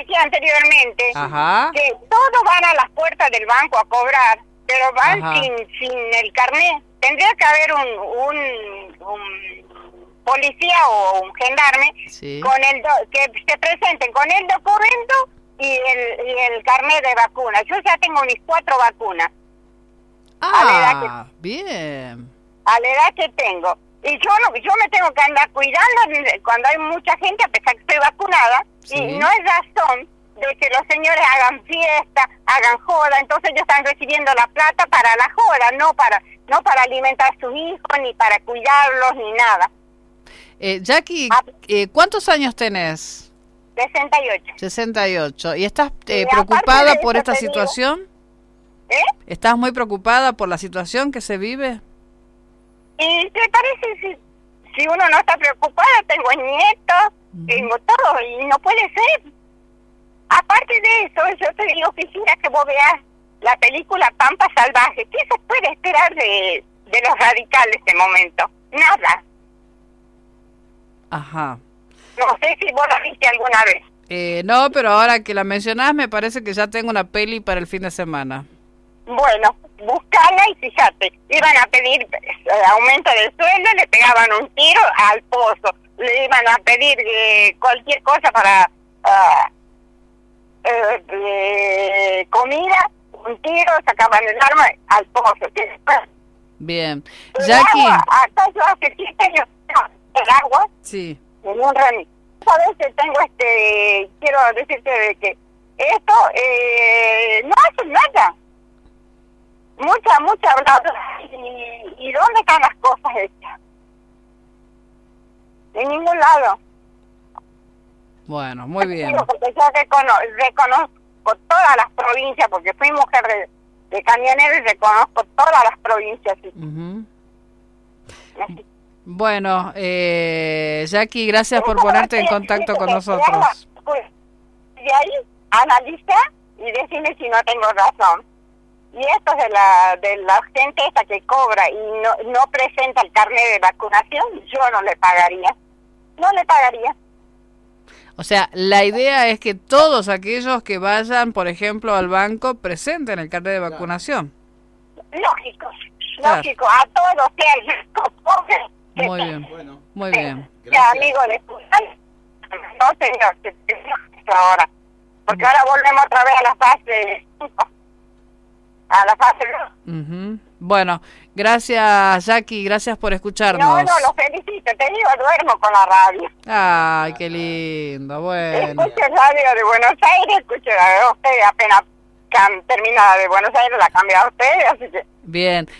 decía anteriormente, Ajá. que todos van a las puertas del banco a cobrar, pero van Ajá. sin el carnet. Tendría que haber un policía o un gendarme Sí. con que se presenten con el documento y el carnet de vacuna. Yo ya tengo mis 4 vacunas. Ah, bien. A la edad que tengo. Y yo me tengo que andar cuidando cuando hay mucha gente, a pesar que estoy vacunada, Sí. y no es razón de que los señores hagan fiesta, hagan joda, entonces ellos están recibiendo la plata para la joda, no para alimentar a sus hijos, ni para cuidarlos, ni nada. Jackie, ¿cuántos años tenés? 68. 68. ¿Y estás Y preocupada aparte de por eso esta te digo- situación? ¿Eh? ¿Estás muy preocupada por la situación que se vive? Y te parece, si uno no está preocupada, tengo nietos, tengo todo, y no puede ser. Aparte de eso, yo te digo, quisiera que vos veas la película Pampa Salvaje. ¿Qué se puede esperar de los radicales en este momento? Nada. Ajá. No sé si vos la viste alguna vez. No, pero ahora que la mencionás, me parece que ya tengo una peli para el fin de semana. Bueno, buscala y fíjate, iban a pedir aumento del sueldo, le pegaban un tiro al pozo, le iban a pedir cualquier cosa para comida, un tiro, sacaban el arma al pozo. Bien. El Jackie. agua, acá yo hace 7 años, el agua, Sí. en un remito. A veces tengo quiero decirte de que esto no hace nada. Mucha hablar. ¿Y dónde están las cosas hechas? En ningún lado. Bueno, muy bien. Porque yo reconozco todas las provincias, porque fui mujer de camionero y reconozco todas las provincias. Ujú. Así. Bueno, Jackie, gracias por ponerte en contacto con nosotros. Pues, de ahí, analiza y decime si no tengo razón. Y esto es de la gente esta que cobra y no presenta el carnet de vacunación, yo no le pagaría. No le pagaría. O sea, la idea es que todos aquellos que vayan, por ejemplo, al banco, presenten el carnet de vacunación. Lógico, Claro. lógico, a todos, sea el rico, pobre. Muy bien, Bueno, muy bien. Sea amigo de fulano. No, señor, que esto ahora. Porque ahora volvemos otra vez a la fase 5. A la fase 2. Ujú. Bueno, gracias, Jackie, gracias por escucharnos. No, lo felicito, te digo, duermo con la radio. Ay, qué lindo, bueno. Escucho radio de Buenos Aires, escucho la de ustedes, apenas terminada de Buenos Aires, la cambia a ustedes, así que... Bien,